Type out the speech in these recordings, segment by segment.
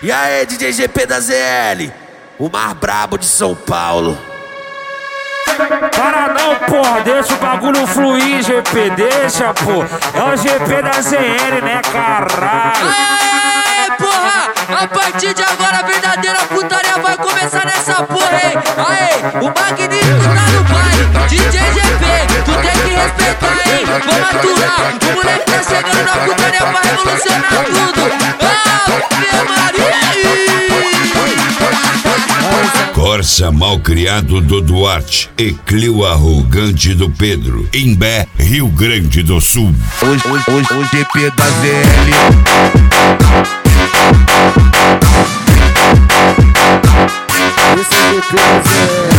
E aí, DJ GP da ZL, o mais brabo de São Paulo. Para não, porra, deixa o bagulho fluir, GP, deixa, pô. É o GP da ZL, né, caralho? Aê, porra, a partir de agora a verdadeira putaria vai começar nessa porra, hein? Aê, o magnífico tá no baile, DJ GP, tu tem que respeitar, hein? Vamos aturar, o moleque tá chegando na putaria pra revolucionar tudo. Ave Maria! Corsa malcriado do Duarte e Clio arrogante do Pedro. Imbé, Rio Grande do Sul. O GP da ZL. Esse é o GP da ZL.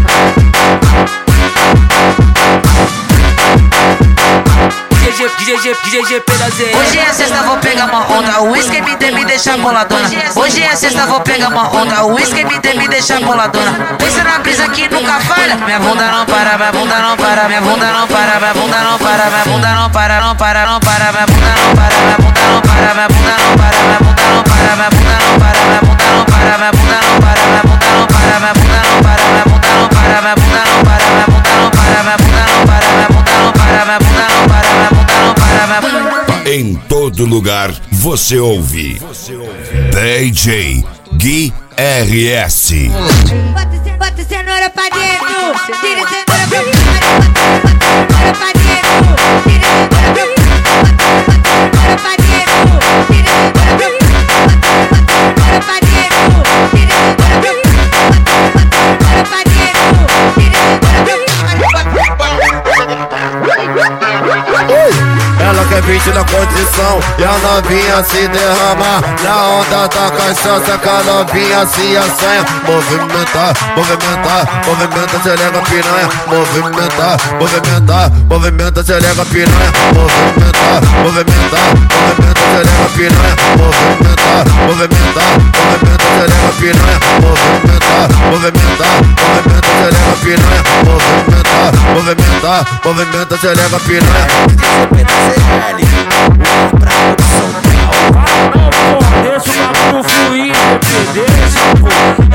DJ GP da ZL. Hoje é sexta, vou pegar uma onda. O whisky me deixa boladona. Hoje é sexta, vou pegar uma onda. O whisky me deixa boladona. Pensa na brisa que nunca falha. Minha bunda não para, minha bunda não para, minha bunda não para, minha bunda não para, minha bunda não para, não para, não para, minha bunda não para, minha bunda não para, minha bunda não para, minha bunda não para, minha bunda não para, minha bunda não para, minha bunda não para, minha bunda não para, minha bunda não para, minha bunda não para, minha bunda não para, minha bunda não para, minha bunda não para, minha bunda não para, minha bunda não para, minha bunda não para, minha bunda. Em todo lugar você ouve DJ Gui RS. Bota cenoura pra dentro, tira cenoura pra fora, bota cenoura pra dentro, tira cenoura pra dentro, tira cenoura pra dentro, tira cenoura pra dentro, Ela quer bicho na condição e a novinha se derrama. Na onda da cachaça que a novinha se assanha. Movimentar, movimentar, movimenta, selega piranha. Movimentar, movimentar, movimenta, selega piranha. Movimentar, movimentar, movimenta, selega piranha. Movimentar, movimentar, movimenta, selega piranha. Movimentar, movimentar, movimenta, selega piranha. Movimentar, movimentar, movimenta, selega piranha. GP da ZL, o mais brabo de São Paulo. Para não, porra, deixa o bagulho fluir, GP, deixa, pô.